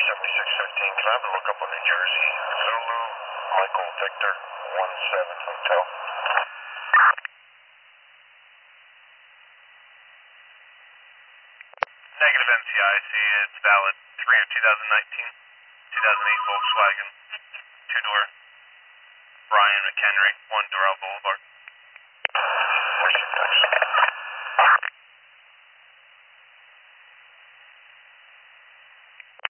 7615. Can I have a lookup on New Jersey? Zulu, Michael Victor, 17 Hotel. Negative NCI, see it's valid. 3 of 2019, 2008 Volkswagen, 2-door, Brian McHenry, 1 Doral Boulevard.